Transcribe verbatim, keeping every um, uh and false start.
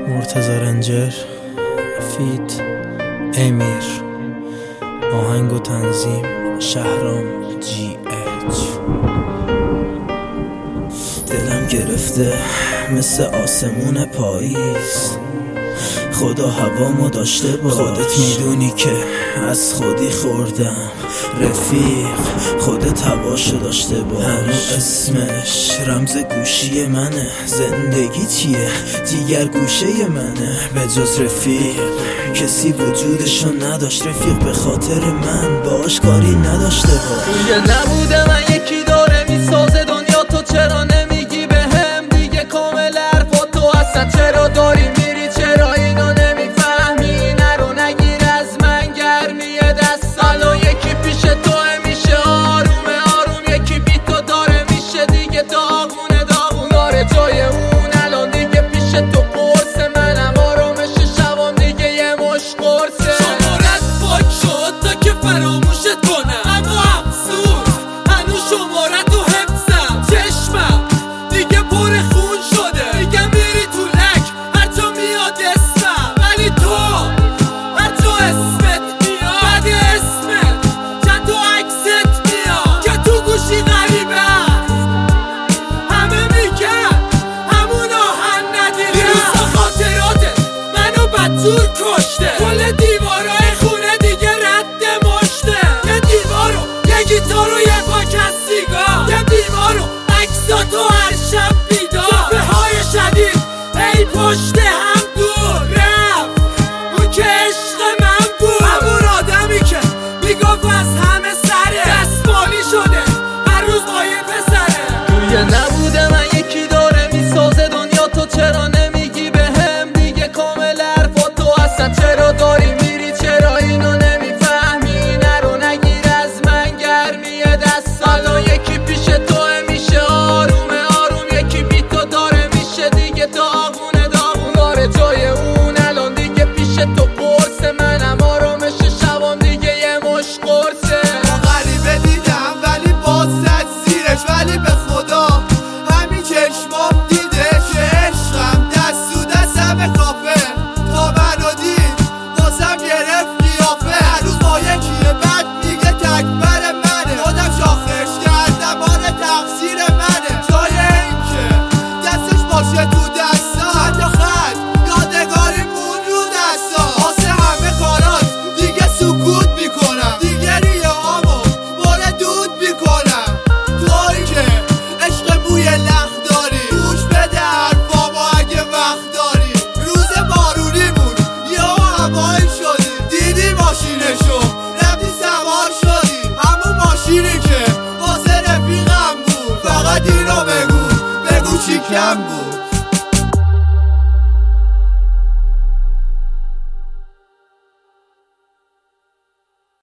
مرتضی رنجر فیت امیر، آهنگ و تنظیم شهرام جی اچ. دلم گرفته مثل آسمون پاییز، خدا هوامو داشته باش. خودت میدونی که از خودی خوردم رفیق، خودت هواشو داشته باش. هنوز اسمش رمز گوشی منه، زندگی چیه دیگر گوشه منه. به جز رفیق کسی وجودشو نداشت، رفیق به خاطر من باش کاری نداشته باش. دیگه نبوده من یکی داره میسازه دنیا، تو چرا نمیگی به هم دیگه کامل حرفا تو اصلا چرا داری میری، چرا اینو نمیفهمی. نرو نگیر از من گرمی دست، الان یکی پیش تو میشه آرومه آروم، یکی بی تو داره میشه دیگه داغونه داغون. داره جای اون الان دیگه پیش تو قرصه، منم آرامش شبام دیگه یه مش قرصه. شمارت پاک شد تا که فراموشت کنم، اما افسوس هنوز شمارت تو حفظم. چشمم دیگه پر خون شده، دیگه میری تو لک هر جا میاد اسمم. ولی تو هر جا اسمت میاد، بعد اسمت چند تا عکست میاد که تو گوشی غریبه هست. همه میگن همون آهن ندیده، دیروزا خاطراتت منو بدجور کشته. کل دیوارای خونه دیگه رد مشته، یه دیوارو یه گیتارو یه پاک از سیگار، یه دیوارو عکساتو هر شب بیدار. صفحه های شدید ای پشت هم دور رفت اون که عشق من بود، همون آدمی که میگفت از همه سره، دستمالی شده هر روز با یه پسره. دیگه نبوده من یکی داره میسازه دنیا، تو چرا نمیگی به هم دیگه کامل حرفا تو اصلا چرا داری میری، چرا اینو نمیفهمی. نرو نگیر از من گرمی دست، الان یکی پیش تو میشه آرومه آروم، یکی بی تو داره میشه دیگه داغونه داغون. داره جای اون الان دیگه پیش تو قرصه، منم آرامش شبام دیگه یه مش قرصه. غریبه دیدم ولی باز زد زیرش، ولی به خدا همین چشمام دیدش. عشقم دست تو دستم کافه، تا منو دید بازم گرفت قیافه. هر روز با یکیه بعد میگه تکبر منه، خودم شاخش کردم آره تقصیر منه. جای این که دستش باشه تو دستا، چند تا خط یادگاری مون رو دستا. واسه همه کارات دیگه سکوت میکنم، دیگه ریه هامو باره دود میکنم. توی که عشق بوی لخ داری، گوش بده حرفامو اگه وقت داری. روز بارونی بود یا هوایی شدی، دیدی ماشینشو